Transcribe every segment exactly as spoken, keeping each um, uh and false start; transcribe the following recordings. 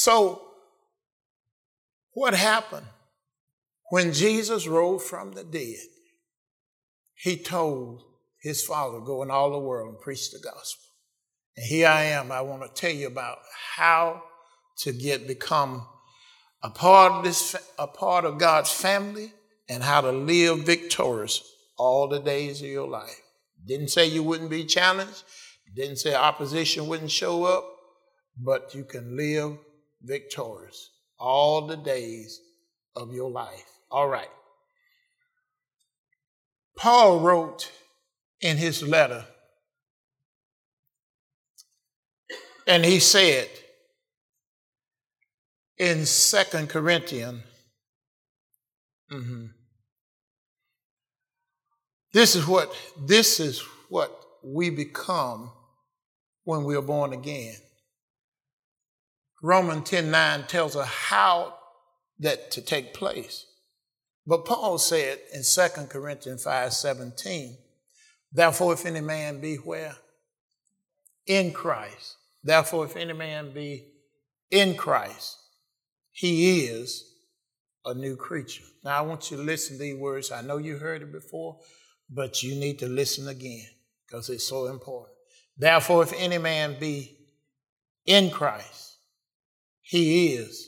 So what happened when Jesus rose from the dead? He told his Father, go in all the world and preach the gospel. And here I am. I want to tell you about how to get become a part of this, a part of God's family, and how to live victorious all the days of your life. Didn't say you wouldn't be challenged. Didn't say opposition wouldn't show up, but you can live victorious all the days of your life. All right. Paul wrote in his letter, and he said in Second Corinthians, mm-hmm, this is what this is what we become when we are born again. Romans ten nine tells us how that to take place. But Paul said in Second Corinthians five seventeen, therefore if any man be where? In Christ. Therefore if any man be in Christ, he is a new creature. Now I want you to listen to these words. I know you heard it before, but you need to listen again because it's so important. Therefore if any man be in Christ, he is.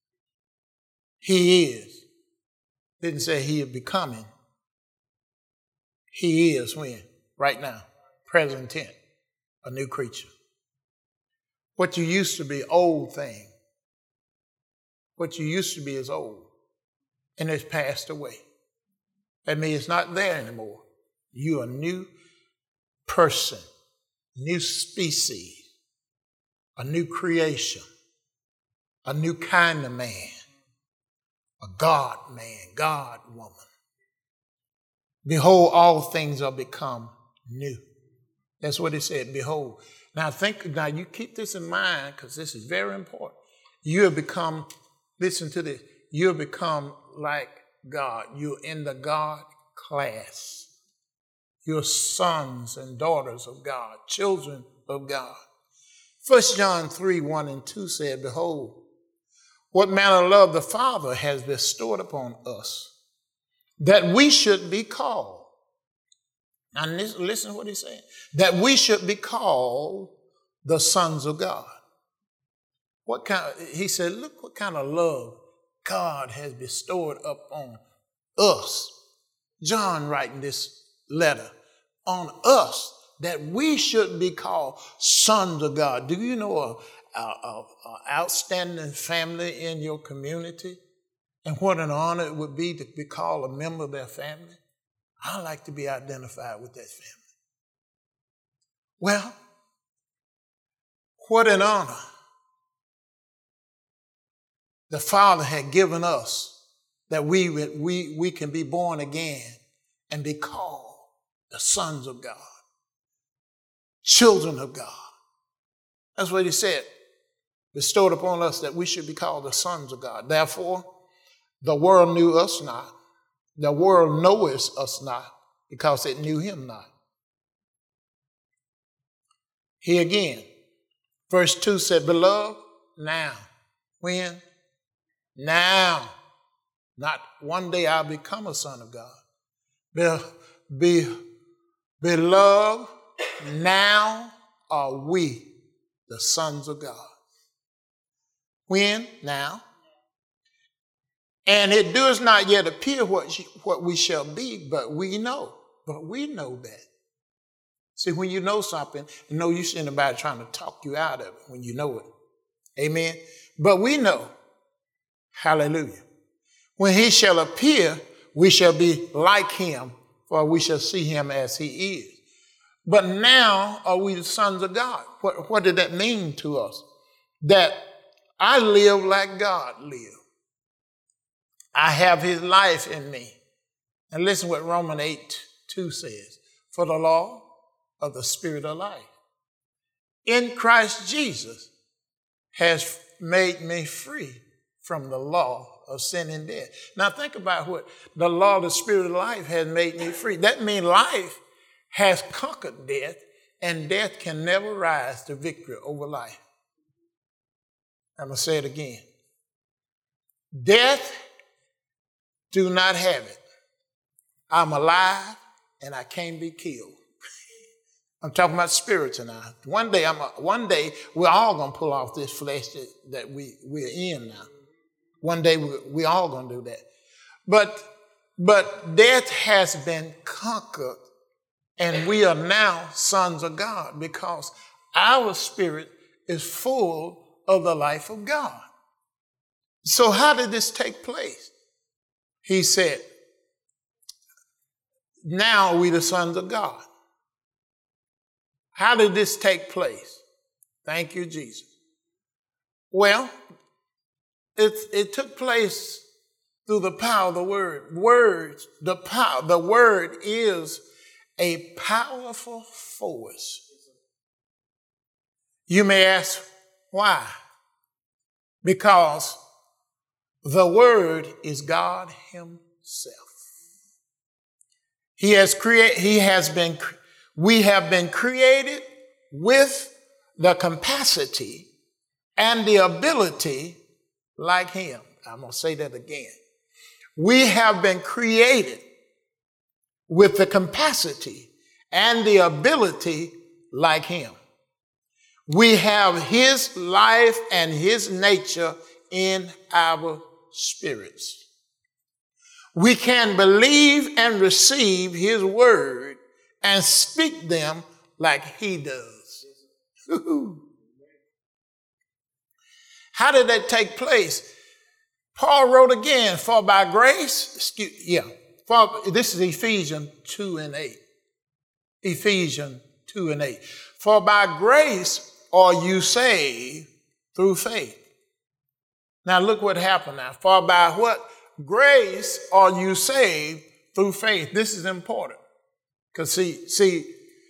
He is. Didn't say he is becoming. He is when? Right now. Present tense. A new creature. What you used to be, old thing. What you used to be is old. And it's passed away. That means it's not there anymore. You're a new person. New species. A new creation. A new kind of man. A God man, God woman. Behold, all things are become new. That's what it said, behold. Now think, now you keep this in mind because this is very important. You have become, listen to this, you have become like God. You're in the God class. You're sons and daughters of God, children of God. First John three, one and two said, behold, what manner of love the Father has bestowed upon us, that we should be called. Now listen to what he's saying. That we should be called the sons of God. What kind of, he said, look what kind of love God has bestowed upon us. John writing this letter on us, that we should be called sons of God. Do you know a An outstanding family in your community, and what an honor it would be to be called a member of their family? I like to be identified with that family. Well, what an honor the Father had given us that we, we, we can be born again and be called the sons of God, children of God. That's what he said. Bestowed upon us that we should be called the sons of God. Therefore, the world knew us not. The world knoweth us not because it knew him not. Here again, verse two said, beloved, now. When? Now. Not one day I'll become a son of God. Be, be, beloved, now are we the sons of God. When? Now. And it does not yet appear what, what we shall be, but we know. But we know that. See, when you know something, you know you see anybody trying to talk you out of it when you know it. Amen. But we know. Hallelujah. When he shall appear, we shall be like him, for we shall see him as he is. But now are we the sons of God. What, what did that mean to us? That I live like God live. I have his life in me. And listen what Romans eight two says. For the law of the Spirit of life in Christ Jesus has made me free from the law of sin and death. Now think about what the law of the Spirit of life has made me free. That means life has conquered death, and death can never rise to victory over life. I'm going to say it again. Death do not have it. I'm alive and I can't be killed. I'm talking about spirits now. One day, I'm a, one day we're all going to pull off this flesh that, that we, we're in now. One day we, we're all going to do that. But, but death has been conquered and we are now sons of God because our spirit is full of the life of God. So how did this take place? He said, now we the sons of God. How did this take place? Thank you, Jesus. Well, it, it took place through the power of the word. Words, the power, the word is a powerful force. You may ask, why? Because the word is God himself. He has created, he has been, we have been created with the capacity and the ability like him. I'm going to say that again. We have been created with the capacity and the ability like him. We have his life and his nature in our spirits. We can believe and receive his word and speak them like he does. How did that take place? Paul wrote again, for by grace, excuse, yeah, for, this is Ephesians two and eight. Ephesians two and eight. For by grace are you saved through faith. Now look what happened now. For by what grace are you saved through faith? This is important. Because see, see,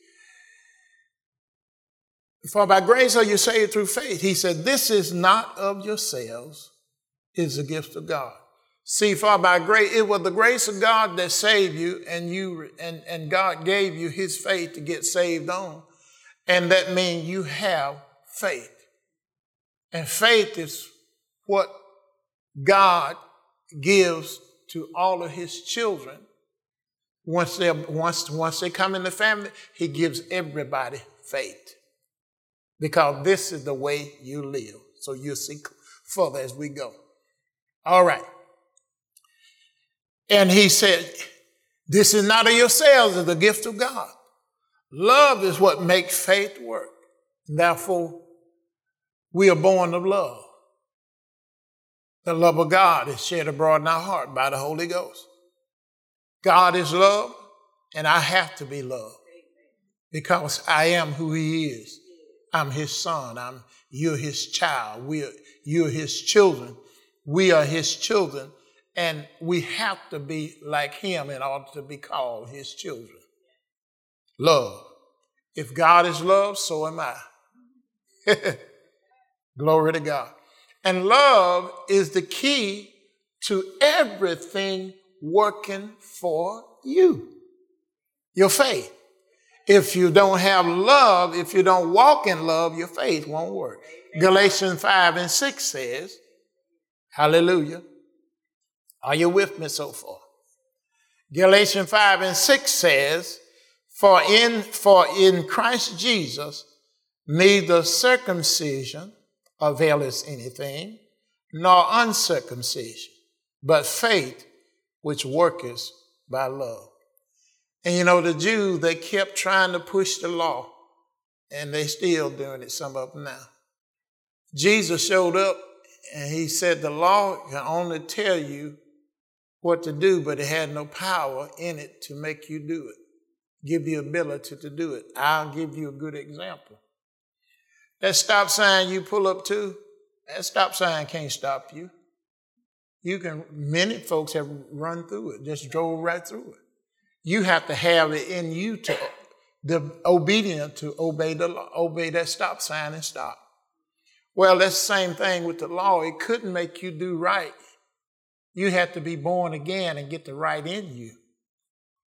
for by grace are you saved through faith. He said, this is not of yourselves, it's a gift of God. See, for by grace, it was the grace of God that saved you, and you and, and God gave you his faith to get saved on. And that means you have faith. And faith is what God gives to all of his children. Once they once, once they come in the family, he gives everybody faith. Because this is the way you live. So you'll see further as we go. All right. And he said, this is not of yourselves, it's the gift of God. Love is what makes faith work. Therefore, we are born of love. The love of God is shed abroad in our heart by the Holy Ghost. God is love, and I have to be loved because I am who he is. I'm his son. I'm, you're his child. We're, you're his children. We are his children, and we have to be like him in order to be called his children. Love. If God is love, so am I. Glory to God. And love is the key to everything working for you. Your faith. If you don't have love, if you don't walk in love, your faith won't work. Galatians five and six says, hallelujah. Are you with me so far? Galatians five and six says, For in, for in Christ Jesus, neither circumcision availeth anything, nor uncircumcision, but faith which worketh by love. And you know, the Jews, they kept trying to push the law, and they still doing it, some of them now. Jesus showed up, and he said the law can only tell you what to do, but it had no power in it to make you do it, give you ability to do it. I'll give you a good example. That stop sign you pull up to, that stop sign can't stop you. You can, many folks have run through it, just drove right through it. You have to have it in you to the obedient to obey the law, obey that stop sign and stop. Well, that's the same thing with the law. It couldn't make you do right. You had to be born again and get the right in you.